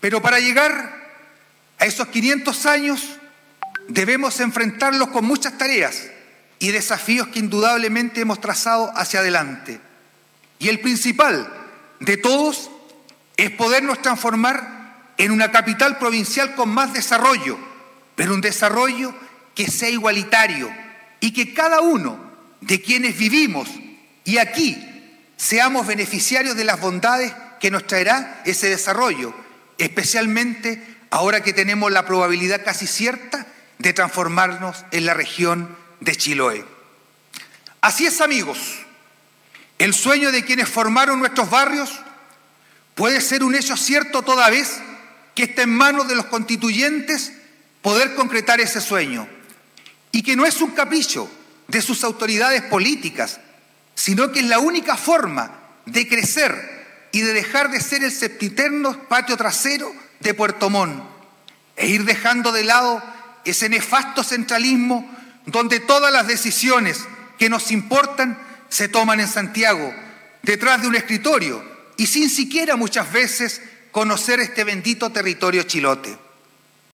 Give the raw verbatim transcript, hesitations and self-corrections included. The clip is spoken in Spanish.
Pero para llegar a esos quinientos años debemos enfrentarlos con muchas tareas y desafíos que indudablemente hemos trazado hacia adelante. Y el principal de todos es podernos transformar en una capital provincial con más desarrollo, pero un desarrollo que sea igualitario y que cada uno de quienes vivimos y aquí seamos beneficiarios de las bondades que nos traerá ese desarrollo, especialmente ahora que tenemos la probabilidad casi cierta de transformarnos en la región de Chiloé. Así es, amigos, el sueño de quienes formaron nuestros barrios puede ser un hecho cierto toda vez que está en manos de los constituyentes poder concretar ese sueño, y que no es un capricho de sus autoridades políticas, sino que es la única forma de crecer y de dejar de ser el sempiterno patio trasero de Puerto Montt e ir dejando de lado ese nefasto centralismo donde todas las decisiones que nos importan se toman en Santiago, detrás de un escritorio y sin siquiera muchas veces conocer este bendito territorio chilote.